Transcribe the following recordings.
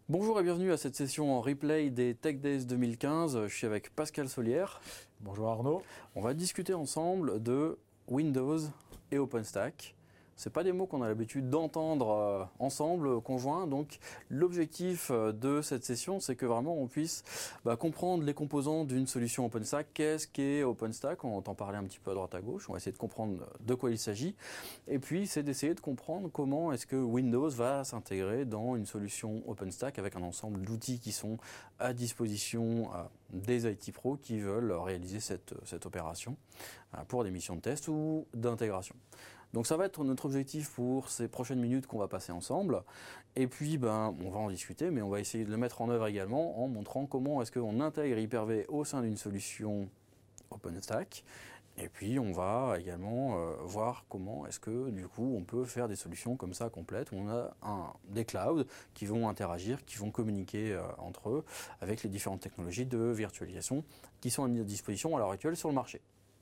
Bonjour et bienvenue à cette session en replay des Tech Days 2015. Je suis avec Pascal Solière. Bonjour Arnaud. On va discuter ensemble de Windows et OpenStack. Ce pas des mots qu'on a l'habitude d'entendre ensemble, conjoints. Donc l'objectif de cette session, c'est que vraiment on puisse comprendre les composants d'une solution OpenStack. Qu'est-ce qu'est OpenStack? On entend parler un petit peu à droite à gauche. On va essayer de comprendre de quoi il s'agit. Et puis c'est d'essayer de comprendre comment est-ce que Windows va s'intégrer dans une solution OpenStack avec un ensemble d'outils qui sont à disposition des IT pros qui veulent réaliser cette opération pour des missions de test ou d'intégration. Donc ça va être notre objectif pour ces prochaines minutes qu'on va passer ensemble. Et puis on va en discuter, mais on va essayer de le mettre en œuvre également en montrant comment est-ce qu'on intègre Hyper-V au sein d'une solution OpenStack. Et puis on va également voir comment est-ce que du coup on peut faire des solutions comme ça complètes où on a des clouds qui vont interagir, qui vont communiquer entre eux avec les différentes technologies de virtualisation qui sont à disposition à l'heure actuelle sur le marché.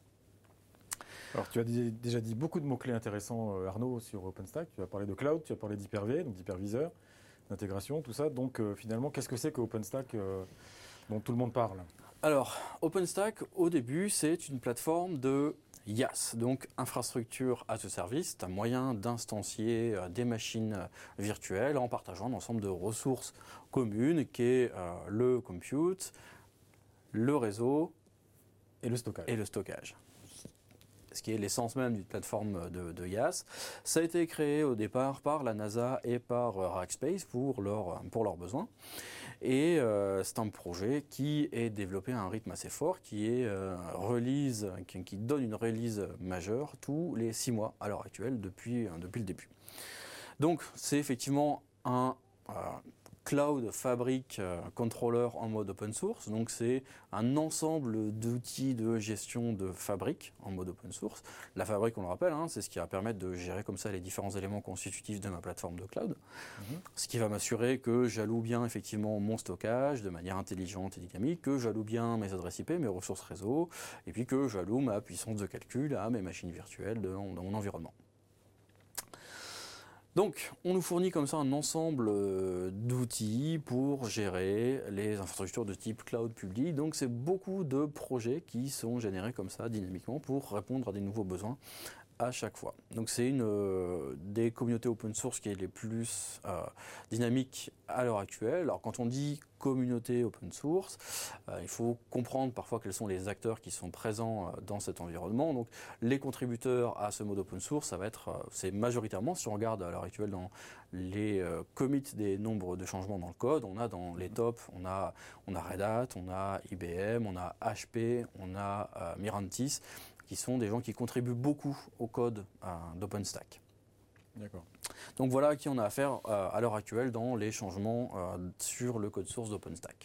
Alors tu as déjà dit beaucoup de mots-clés intéressants Arnaud sur OpenStack. Tu as parlé de cloud, tu as parlé d'Hyper-V, donc d'hyperviseur, d'intégration, tout ça. Donc finalement, qu'est-ce que c'est que OpenStack dont tout le monde parle? Alors, OpenStack, au début, c'est une plateforme de IaaS, donc infrastructure as a service. C'est un moyen d'instancier des machines virtuelles en partageant un ensemble de ressources communes qui est le compute, le réseau Et le stockage. et le stockage. Ce qui est l'essence même d'une plateforme de IaaS. Ça a été créé au départ par la NASA et par Rackspace pour leurs besoins. Et c'est un projet qui est développé à un rythme assez fort, qui est qui donne une release majeure tous les 6 mois à l'heure actuelle depuis le début. Donc c'est effectivement un Cloud Fabric Controller en mode open source. Donc c'est un ensemble d'outils de gestion de fabrique en mode open source. La fabrique, on le rappelle, c'est ce qui va permettre de gérer comme ça les différents éléments constitutifs de ma plateforme de cloud. Ce qui va m'assurer que j'alloue bien effectivement mon stockage de manière intelligente et dynamique, que j'alloue bien mes adresses IP, mes ressources réseau, et puis que j'alloue ma puissance de calcul à mes machines virtuelles dans mon environnement. Donc, on nous fournit comme ça un ensemble d'outils pour gérer les infrastructures de type cloud public. Donc, c'est beaucoup de projets qui sont générés comme ça dynamiquement pour répondre à des nouveaux besoins à chaque fois. Donc c'est une des communautés open source qui est les plus dynamiques à l'heure actuelle. Alors quand on dit communauté open source, il faut comprendre parfois quels sont les acteurs qui sont présents dans cet environnement. Donc les contributeurs à ce mode open source, ça va être, c'est majoritairement, si on regarde à l'heure actuelle dans les commits des nombres de changements dans le code, on a dans les tops, on a Red Hat, on a IBM, on a HP, on a Mirantis, qui sont des gens qui contribuent beaucoup au code d'OpenStack. D'accord. Donc voilà à qui on a affaire à l'heure actuelle dans les changements sur le code source d'OpenStack.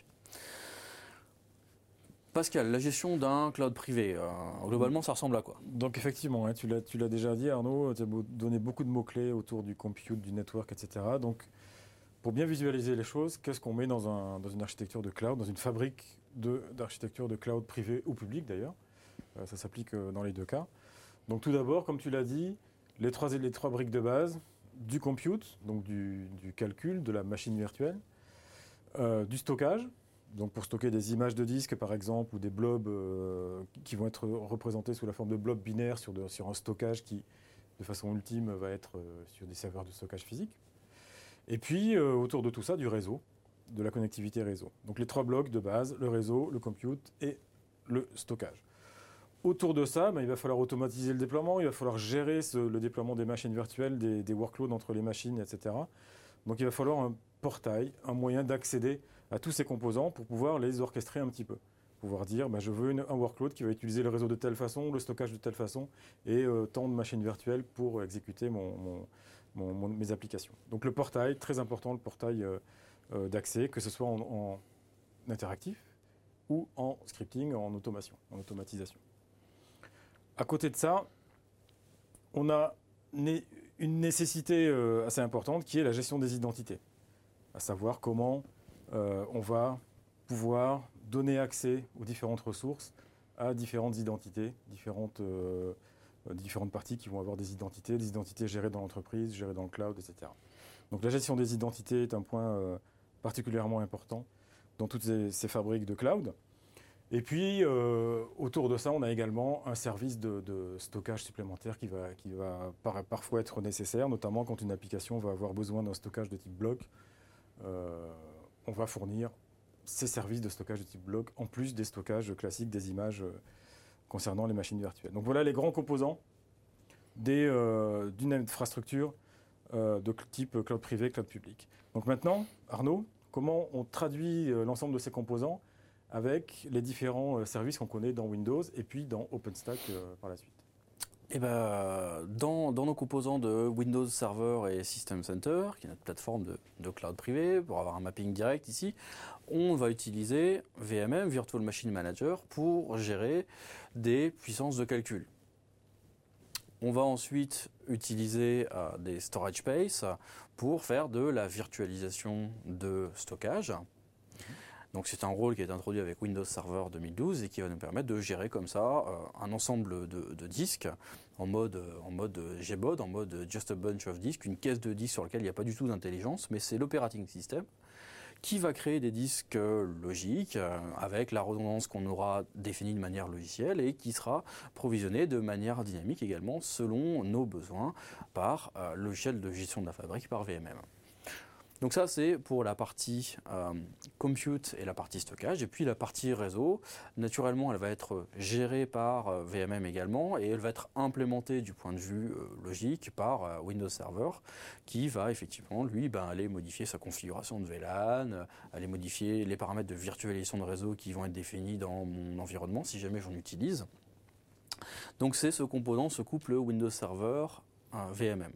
Pascal, la gestion d'un cloud privé, globalement ça ressemble à quoi? Donc effectivement, tu l'as déjà dit Arnaud, tu as donné beaucoup de mots-clés autour du compute, du network, etc. Donc pour bien visualiser les choses, qu'est-ce qu'on met dans une architecture de cloud, dans une fabrique d'architecture de cloud privé ou public d'ailleurs? Ça s'applique dans les deux cas. Donc tout d'abord, comme tu l'as dit, les trois briques de base, du compute, donc du calcul, de la machine virtuelle, du stockage, donc pour stocker des images de disque par exemple, ou des blobs qui vont être représentés sous la forme de blobs binaires sur un stockage qui, de façon ultime, va être sur des serveurs de stockage physique. Et puis, autour de tout ça, du réseau, de la connectivité réseau. Donc les trois blocs de base, le réseau, le compute et le stockage. Autour de ça, il va falloir automatiser le déploiement, il va falloir gérer le déploiement des machines virtuelles, des workloads entre les machines, etc. Donc il va falloir un portail, un moyen d'accéder à tous ces composants pour pouvoir les orchestrer un petit peu. Pouvoir dire, je veux un workload qui va utiliser le réseau de telle façon, le stockage de telle façon, et tant de machines virtuelles pour exécuter mes applications. Donc le portail, très important, le portail d'accès, que ce soit en interactif ou en scripting, en automatisation. À côté de ça, on a une nécessité assez importante qui est la gestion des identités. À savoir comment on va pouvoir donner accès aux différentes ressources à différentes identités, différentes parties qui vont avoir des identités gérées dans l'entreprise, gérées dans le cloud, etc. Donc la gestion des identités est un point particulièrement important dans toutes ces fabriques de cloud. Et puis, autour de ça, on a également un service de stockage supplémentaire qui va parfois être nécessaire, notamment quand une application va avoir besoin d'un stockage de type bloc. On va fournir ces services de stockage de type bloc, en plus des stockages classiques des images concernant les machines virtuelles. Donc voilà les grands composants d'une infrastructure de type cloud privé, cloud public. Donc maintenant, Arnaud, comment on traduit l'ensemble de ces composants avec les différents services qu'on connaît dans Windows et puis dans OpenStack par la suite? Et dans nos composants de Windows Server et System Center, qui est notre plateforme de cloud privé, pour avoir un mapping direct ici, on va utiliser VMM, Virtual Machine Manager, pour gérer des puissances de calcul. On va ensuite utiliser des storage space pour faire de la virtualisation de stockage. Donc c'est un rôle qui est introduit avec Windows Server 2012 et qui va nous permettre de gérer comme ça un ensemble de disques en mode JBOD, en mode Just a Bunch of Disks, une caisse de disques sur laquelle il n'y a pas du tout d'intelligence, mais c'est l'operating system qui va créer des disques logiques avec la redondance qu'on aura définie de manière logicielle et qui sera provisionné de manière dynamique également selon nos besoins par le logiciel de gestion de la fabrique par VMM. Donc ça c'est pour la partie compute et la partie stockage. Et puis la partie réseau, naturellement elle va être gérée par VMM également et elle va être implémentée du point de vue logique par Windows Server qui va effectivement lui aller modifier sa configuration de VLAN, aller modifier les paramètres de virtualisation de réseau qui vont être définis dans mon environnement si jamais j'en utilise. Donc c'est ce composant, ce couple Windows Server VMM.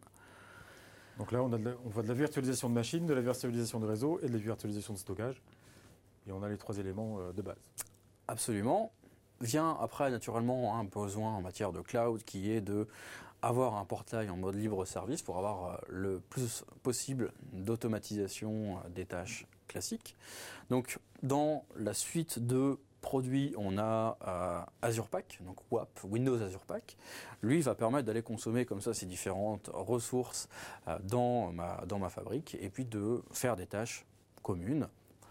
Donc là, on voit de la virtualisation de machines, de la virtualisation de réseau et de la virtualisation de stockage. Et on a les trois éléments de base. Absolument. Vient après, naturellement, un besoin en matière de cloud qui est d'avoir un portail en mode libre service pour avoir le plus possible d'automatisation des tâches classiques. Donc, dans la suite de produit, on a Azure Pack, donc WAP, Windows Azure Pack. Lui va permettre d'aller consommer comme ça ces différentes ressources dans ma fabrique et puis de faire des tâches communes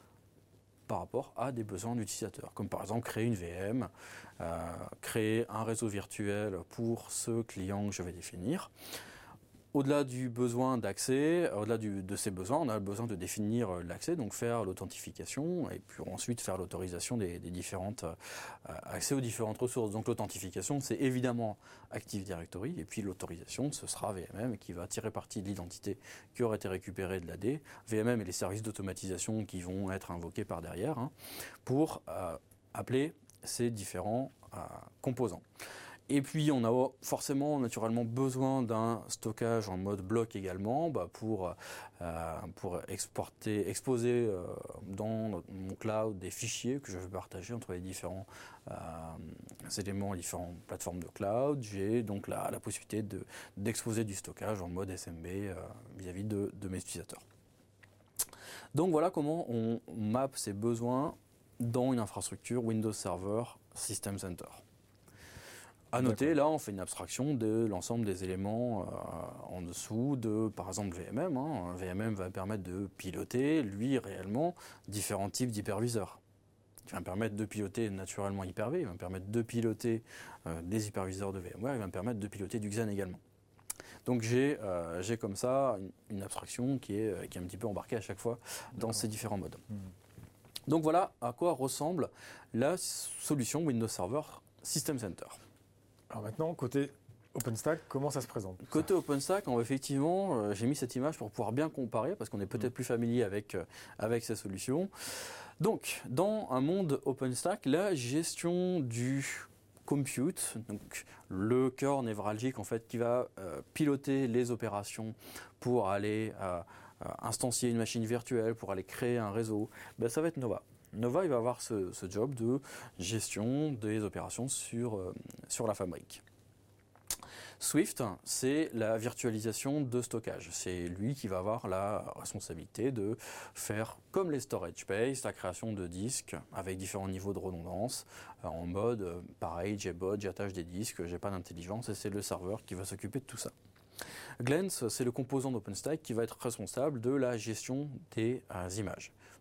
par rapport à des besoins d'utilisateurs, comme par exemple créer une VM, créer un réseau virtuel pour ce client que je vais définir. Au-delà du besoin d'accès, au-delà de ces besoins, on a le besoin de définir l'accès, donc faire l'authentification et puis ensuite faire l'autorisation des différentes accès aux différentes ressources. Donc l'authentification, c'est évidemment Active Directory et puis l'autorisation, ce sera VMM qui va tirer parti de l'identité qui aurait été récupérée de l'AD. VMM et les services d'automatisation qui vont être invoqués par derrière pour appeler ces différents composants. Et puis on a forcément naturellement besoin d'un stockage en mode bloc également pour exposer dans mon cloud des fichiers que je veux partager entre les différents éléments, les différentes plateformes de cloud. J'ai donc la possibilité d'exposer du stockage en mode SMB vis-à-vis de mes utilisateurs. Donc voilà comment on mappe ces besoins dans une infrastructure Windows Server System Center. À noter, là, on fait une abstraction de l'ensemble des éléments en dessous de, par exemple, VMM. VMM va permettre de piloter, lui, réellement, différents types d'hyperviseurs. Il va me permettre de piloter naturellement Hyper-V, il va me permettre de piloter des hyperviseurs de VMware, il va me permettre de piloter du Xen également. Donc j'ai comme ça une abstraction qui est un petit peu embarquée à chaque fois dans ces différents modes. Donc voilà à quoi ressemble la solution Windows Server System Center. Alors maintenant, côté OpenStack, comment ça se présente? Côté OpenStack, effectivement, j'ai mis cette image pour pouvoir bien comparer, parce qu'on est peut-être plus familier avec ces solutions. Donc, dans un monde OpenStack, la gestion du compute, donc le cœur névralgique en fait, qui va piloter les opérations pour aller instancier une machine virtuelle, pour aller créer un réseau, ça va être Nova. Nova, il va avoir ce job de gestion des opérations sur la fabrique. Swift, c'est la virtualisation de stockage. C'est lui qui va avoir la responsabilité de faire, comme les storage space, la création de disques avec différents niveaux de redondance, en mode pareil, JBOD, j'attache des disques, j'ai pas d'intelligence et c'est le serveur qui va s'occuper de tout ça. Glance, c'est le composant d'OpenStack qui va être responsable de la gestion des images.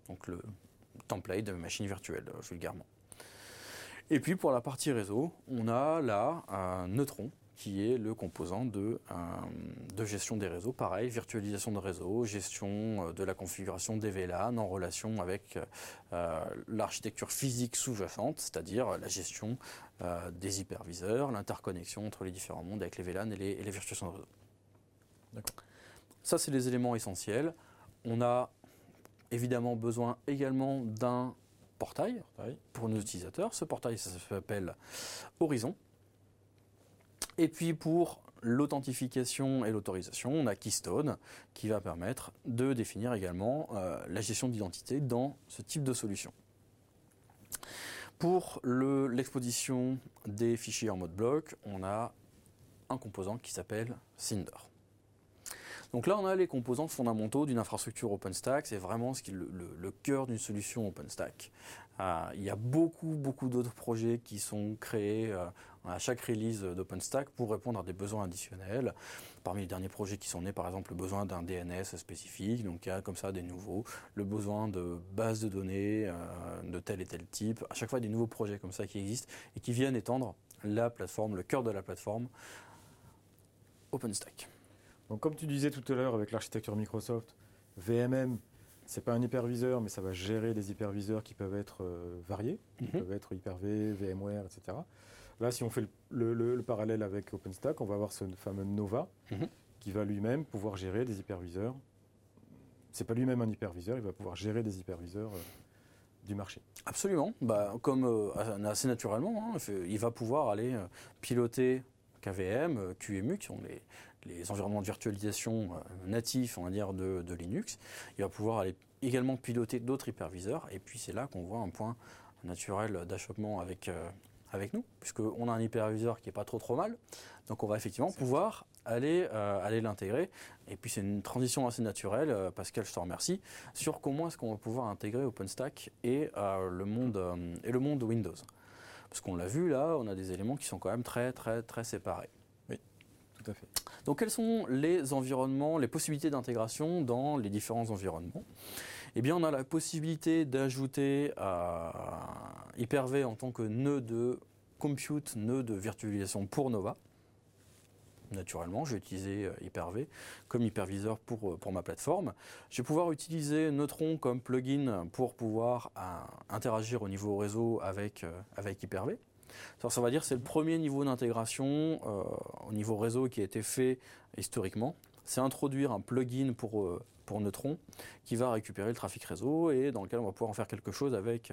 donc le template de machine virtuelle, vulgairement. Et puis pour la partie réseau, on a là un Neutron, qui est le composant de gestion des réseaux. Pareil, virtualisation de réseau, gestion de la configuration des VLAN en relation avec l'architecture physique sous-jacente, c'est-à-dire la gestion des hyperviseurs, l'interconnexion entre les différents mondes avec les VLAN et les virtualisations de réseau. D'accord. Ça, c'est les éléments essentiels. On a évidemment besoin également d'un portail pour nos utilisateurs. Ce portail, ça s'appelle Horizon. Et puis pour l'authentification et l'autorisation, on a Keystone qui va permettre de définir également la gestion d'identité dans ce type de solution. Pour l'exposition des fichiers en mode bloc, on a un composant qui s'appelle Cinder. Donc là, on a les composants fondamentaux d'une infrastructure OpenStack. C'est vraiment ce qui est le cœur d'une solution OpenStack. Il y a beaucoup d'autres projets qui sont créés à chaque release d'OpenStack pour répondre à des besoins additionnels. Parmi les derniers projets qui sont nés, par exemple, le besoin d'un DNS spécifique. Donc il y a comme ça des nouveaux. Le besoin de bases de données de tel et tel type. À chaque fois, des nouveaux projets comme ça qui existent et qui viennent étendre la plateforme, le cœur de la plateforme OpenStack. Donc, comme tu disais tout à l'heure avec l'architecture Microsoft, VMM, ce n'est pas un hyperviseur, mais ça va gérer des hyperviseurs qui peuvent être variés, qui peuvent être Hyper-V, VMware, etc. Là, si on fait le parallèle avec OpenStack, on va avoir ce fameux Nova qui va lui-même pouvoir gérer des hyperviseurs. Ce n'est pas lui-même un hyperviseur, il va pouvoir gérer des hyperviseurs du marché. Absolument, comme assez naturellement, il va pouvoir aller piloter KVM, QEMU, qui sont les environnements de virtualisation natifs, on va dire, de Linux. Il va pouvoir aller également piloter d'autres hyperviseurs, et puis c'est là qu'on voit un point naturel d'achoppement avec nous, puisqu'on a un hyperviseur qui n'est pas trop mal, donc on va effectivement pouvoir aller l'intégrer, et puis c'est une transition assez naturelle, Pascal, je te remercie, sur comment est-ce qu'on va pouvoir intégrer OpenStack et le monde Windows. Parce qu'on l'a vu là, on a des éléments qui sont quand même très séparés. Oui, tout à fait. Donc quels sont les environnements, les possibilités d'intégration dans les différents environnements ? Eh bien on a la possibilité d'ajouter Hyper-V en tant que nœud de compute, nœud de virtualisation pour Nova. Naturellement, je vais utiliser Hyper-V comme hyperviseur pour ma plateforme. Je vais pouvoir utiliser Neutron comme plugin pour pouvoir interagir au niveau réseau avec Hyper-V. Alors, ça va dire que c'est le premier niveau d'intégration au niveau réseau qui a été fait historiquement. C'est introduire un plugin pour Neutron qui va récupérer le trafic réseau et dans lequel on va pouvoir en faire quelque chose avec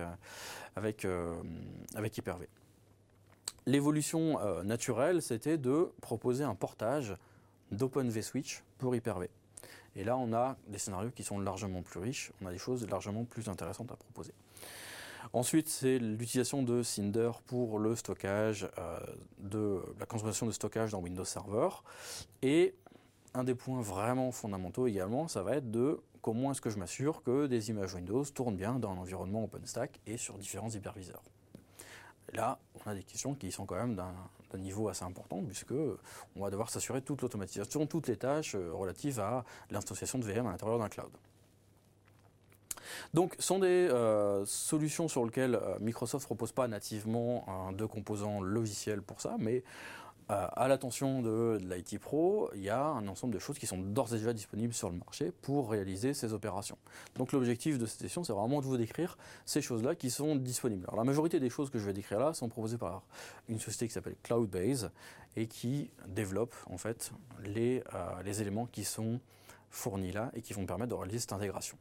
Hyper-V. L'évolution naturelle, c'était de proposer un portage d'Open vSwitch pour Hyper-V. Et là, on a des scénarios qui sont largement plus riches, on a des choses largement plus intéressantes à proposer. Ensuite, c'est l'utilisation de Cinder pour le stockage, de la consommation de stockage dans Windows Server. Et un des points vraiment fondamentaux également, ça va être de comment est-ce que je m'assure que des images Windows tournent bien dans l'environnement OpenStack et sur différents hyperviseurs. Là, on a des questions qui sont quand même d'un niveau assez important, puisque on va devoir s'assurer de toute l'automatisation, toutes les tâches relatives à l'installation de VM à l'intérieur d'un cloud. Donc, ce sont des solutions sur lesquelles Microsoft ne propose pas nativement de composants logiciels pour ça, mais à l'attention de l'IT Pro, il y a un ensemble de choses qui sont d'ores et déjà disponibles sur le marché pour réaliser ces opérations. Donc l'objectif de cette session, c'est vraiment de vous décrire ces choses-là qui sont disponibles. Alors la majorité des choses que je vais décrire là sont proposées par une société qui s'appelle Cloudbase et qui développe en fait les éléments qui sont fournis là et qui vont permettre de réaliser cette intégration.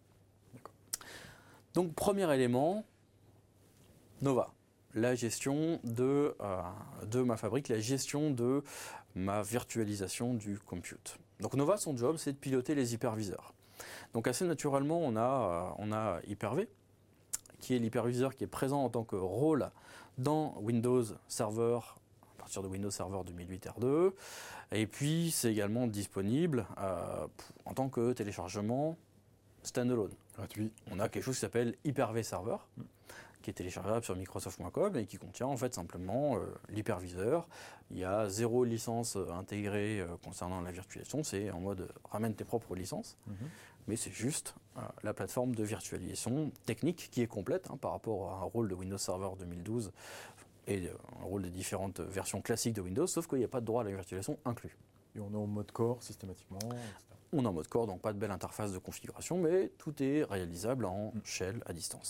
Donc premier élément, Nova. La gestion de ma fabrique, la gestion de ma virtualisation du compute. Donc Nova, son job, c'est de piloter les hyperviseurs. Donc assez naturellement, on a Hyper-V, qui est l'hyperviseur qui est présent en tant que rôle dans Windows Server, à partir de Windows Server 2008 R2. Et puis, c'est également disponible en tant que téléchargement standalone. Gratuit. On a quelque chose qui s'appelle Hyper-V Server, qui est téléchargeable sur Microsoft.com et qui contient en fait simplement l'hyperviseur. Il y a 0 licence intégrée concernant la virtualisation, c'est en mode ramène tes propres licences. mais c'est juste la plateforme de virtualisation technique qui est complète par rapport à un rôle de Windows Server 2012 et un rôle des différentes versions classiques de Windows, sauf qu'il n'y a pas de droit à la virtualisation inclus. Et on est en mode core systématiquement, etc. On est en mode core, donc pas de belle interface de configuration, mais tout est réalisable en shell à distance.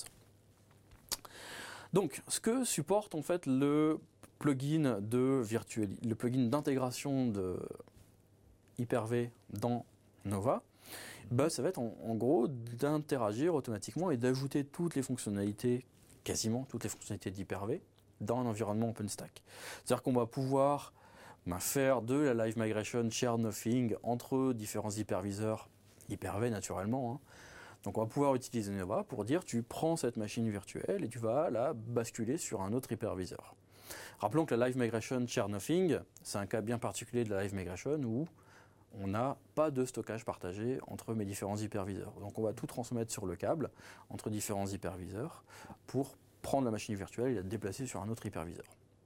Donc, ce que supporte en fait le plugin d'intégration de Hyper-V dans Nova, ça va être en gros d'interagir automatiquement et d'ajouter quasiment toutes les fonctionnalités d'Hyper-V dans un environnement OpenStack. C'est-à-dire qu'on va pouvoir faire de la live migration share nothing entre différents hyperviseurs Hyper-V naturellement. Donc on va pouvoir utiliser Nova pour dire tu prends cette machine virtuelle et tu vas la basculer sur un autre hyperviseur. Rappelons que la live migration share nothing, c'est un cas bien particulier de la live migration où on n'a pas de stockage partagé entre mes différents hyperviseurs. Donc on va tout transmettre sur le câble entre différents hyperviseurs pour prendre la machine virtuelle et la déplacer sur un autre hyperviseur.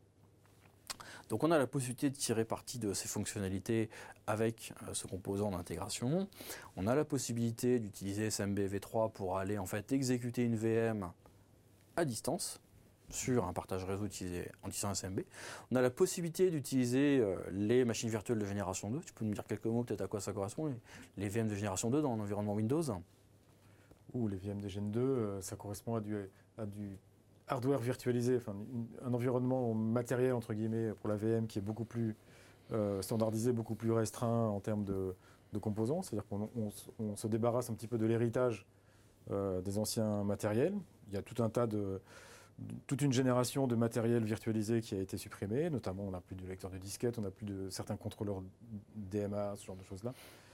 Donc on a la possibilité de tirer parti de ces fonctionnalités avec ce composant d'intégration. On a la possibilité d'utiliser SMB v3 pour aller en fait exécuter une VM à distance sur un partage réseau en utilisant SMB. On a la possibilité d'utiliser les machines virtuelles de génération 2. Tu peux nous dire quelques mots peut-être à quoi ça correspond, les VM de génération 2 dans l'environnement Windows? Les VM de Gen 2, ça correspond à du hardware virtualisé, un environnement matériel entre guillemets pour la VM qui est beaucoup plus standardisé, beaucoup plus restreint en termes de composants. C'est-à-dire qu'on se débarrasse un petit peu de l'héritage des anciens matériels. Il y a toute une génération de matériel virtualisé qui a été supprimé, notamment on n'a plus de lecteur de disquette, on n'a plus de certains contrôleurs DMA, ce genre de choses-là.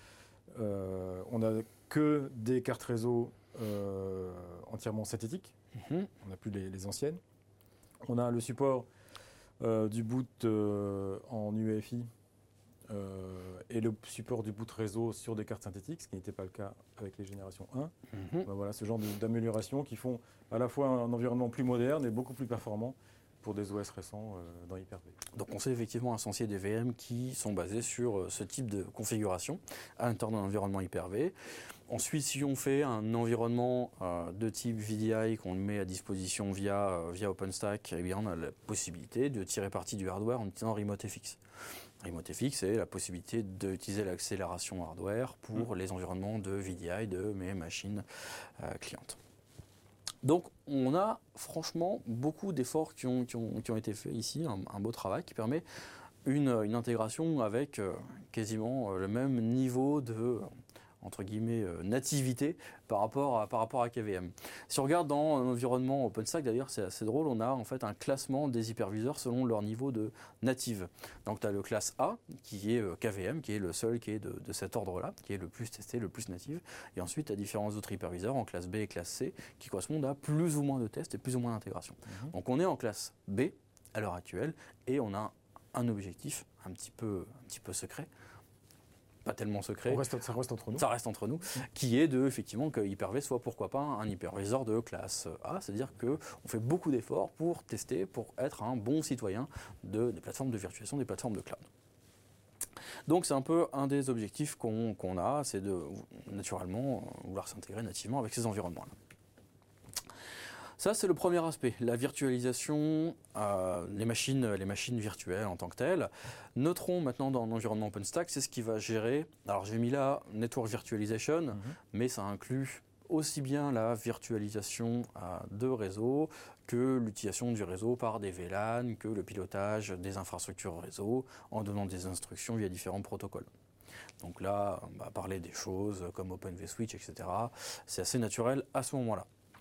On n'a que des cartes réseau entièrement synthétiques. On n'a plus les anciennes. On a le support du boot en UEFI et le support du boot réseau sur des cartes synthétiques, ce qui n'était pas le cas avec les générations 1. Voilà, ce genre d'améliorations qui font à la fois un environnement plus moderne et beaucoup plus performant pour des OS récents dans Hyper-V. Donc on sait effectivement associer des VM qui sont basées sur ce type de configuration à l'intérieur d'un environnement Hyper-V. Ensuite, si on fait un environnement de type VDI qu'on met à disposition via OpenStack, eh bien on a la possibilité de tirer parti du hardware en utilisant RemoteFX. RemoteFX, c'est la possibilité d'utiliser l'accélération hardware pour les environnements de VDI de mes machines clientes. Donc on a franchement beaucoup d'efforts qui ont été faits ici, un beau travail qui permet une intégration avec quasiment le même niveau de entre guillemets nativité par rapport à KVM. Si on regarde dans un environnement OpenStack, d'ailleurs c'est assez drôle, on a en fait un classement des hyperviseurs selon leur niveau de native. Donc tu as le classe A qui est KVM, qui est le seul qui est de cet ordre-là, qui est le plus testé, le plus native. Et ensuite tu as différents autres hyperviseurs en classe B et classe C qui correspondent à plus ou moins de tests et plus ou moins d'intégration. Donc on est en classe B à l'heure actuelle et on a un objectif un petit peu secret. Pas tellement secret. Ça reste entre nous. Ça reste entre nous, qui est effectivement que Hyper-V soit pourquoi pas un hyperviseur de classe A, c'est-à-dire qu'on fait beaucoup d'efforts pour tester, pour être un bon citoyen des plateformes de virtualisation, des plateformes de cloud. Donc c'est un peu un des objectifs qu'on a, c'est de naturellement vouloir s'intégrer nativement avec ces environnements-là. Ça, c'est le premier aspect, la virtualisation, les machines virtuelles en tant que telles. Notons maintenant dans l'environnement OpenStack, c'est ce qui va gérer. Alors j'ai mis là Network Virtualization, mais ça inclut aussi bien la virtualisation de réseau que l'utilisation du réseau par des VLAN, que le pilotage des infrastructures réseau en donnant des instructions via différents protocoles. Donc là, on va parler des choses comme OpenVSwitch, etc. C'est assez naturel à ce moment-là.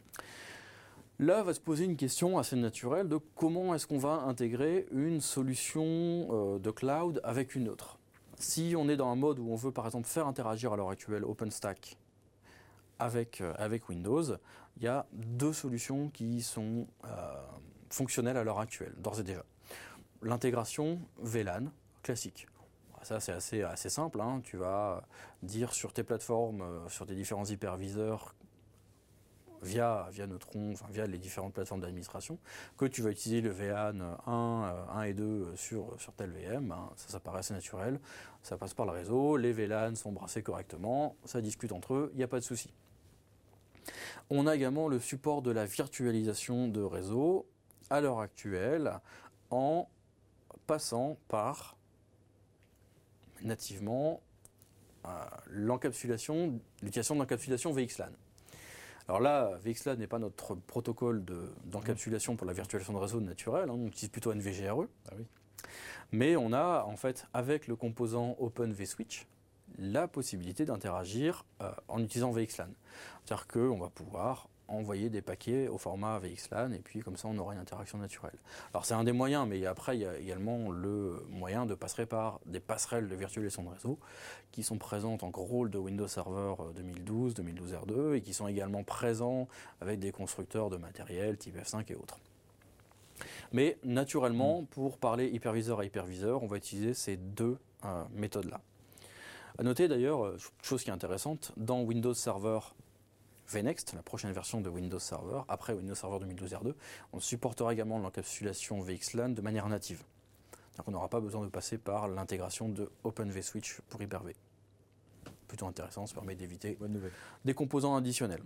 Là va se poser une question assez naturelle de comment est-ce qu'on va intégrer une solution de cloud avec une autre. Si on est dans un mode où on veut par exemple faire interagir à l'heure actuelle OpenStack avec Windows, il y a deux solutions qui sont fonctionnelles à l'heure actuelle, d'ores et déjà. L'intégration VLAN classique. Ça c'est assez simple, Tu vas dire sur tes plateformes, sur tes différents hyperviseurs, via Neutron, enfin, via les différentes plateformes d'administration, que tu vas utiliser le VLAN 1 et 2 sur telle VM, ben, ça paraît assez naturel, ça passe par le réseau, les VLAN sont brassés correctement, ça discute entre eux, il n'y a pas de souci. On a également le support de la virtualisation de réseau à l'heure actuelle en passant par nativement l'utilisation de l'encapsulation VXLAN. Alors là, VXLAN n'est pas notre protocole d'encapsulation pour la virtualisation de réseau naturel, on utilise plutôt NVGRE. Ah oui. Mais on a en fait, avec le composant OpenVSwitch, la possibilité d'interagir en utilisant VXLAN. C'est-à-dire qu'on va pouvoir envoyer des paquets au format VXLAN et puis comme ça on aura une interaction naturelle. Alors c'est un des moyens, mais après il y a également le moyen de passer par des passerelles de virtualisation de réseau qui sont présentes en rôle de Windows Server 2012, 2012 R2 et qui sont également présents avec des constructeurs de matériel type F5 et autres. Mais naturellement, pour parler hyperviseur à hyperviseur, on va utiliser ces deux méthodes-là. À noter d'ailleurs, chose qui est intéressante, dans Windows Server VNext, la prochaine version de Windows Server, après Windows Server 2012 R2, on supportera également l'encapsulation VXLAN de manière native. Donc on n'aura pas besoin de passer par l'intégration de OpenVSwitch pour Hyper-V. Plutôt intéressant, ça permet d'éviter des composants additionnels.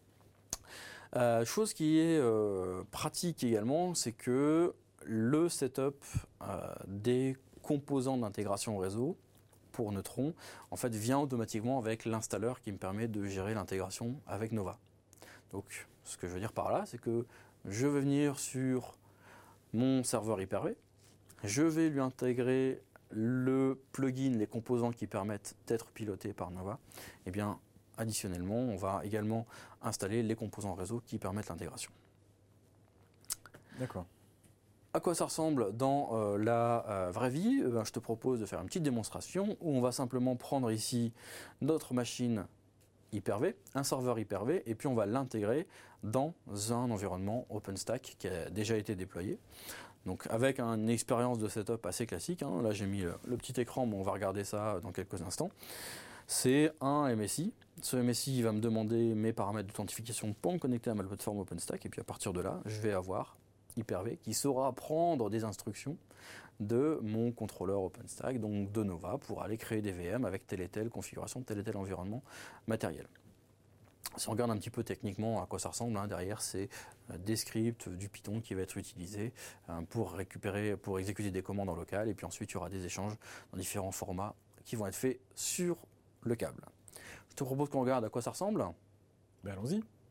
Chose qui est pratique également, c'est que le setup des composants d'intégration au réseau pour Neutron, en fait, vient automatiquement avec l'installeur qui me permet de gérer l'intégration avec Nova. Donc, ce que je veux dire par là, c'est que je vais venir sur mon serveur Hyper-V, je vais lui intégrer le plugin, les composants qui permettent d'être pilotés par Nova. Et bien, additionnellement, on va également installer les composants réseau qui permettent l'intégration. D'accord. À quoi ça ressemble dans la vraie vie? Je te propose de faire une petite démonstration où on va simplement prendre ici notre machine Hyper-V, un serveur Hyper-V, et puis on va l'intégrer dans un environnement OpenStack qui a déjà été déployé. Donc avec une expérience de setup assez classique, hein. Là j'ai mis le petit écran, mais on va regarder ça dans quelques instants. C'est un MSI. Ce MSI va me demander mes paramètres d'authentification pour me connecter à ma plateforme OpenStack, et puis à partir de là, je vais avoir Hyper-V qui saura prendre des instructions de mon contrôleur OpenStack, donc de Nova, pour aller créer des VM avec telle et telle configuration, tel et tel environnement matériel. Si on regarde un petit peu techniquement à quoi ça ressemble, hein, derrière c'est des scripts, du Python qui va être utilisé pour exécuter des commandes en local, et puis ensuite il y aura des échanges dans différents formats qui vont être faits sur le câble. Je te propose qu'on regarde à quoi ça ressemble. Ben allons-y.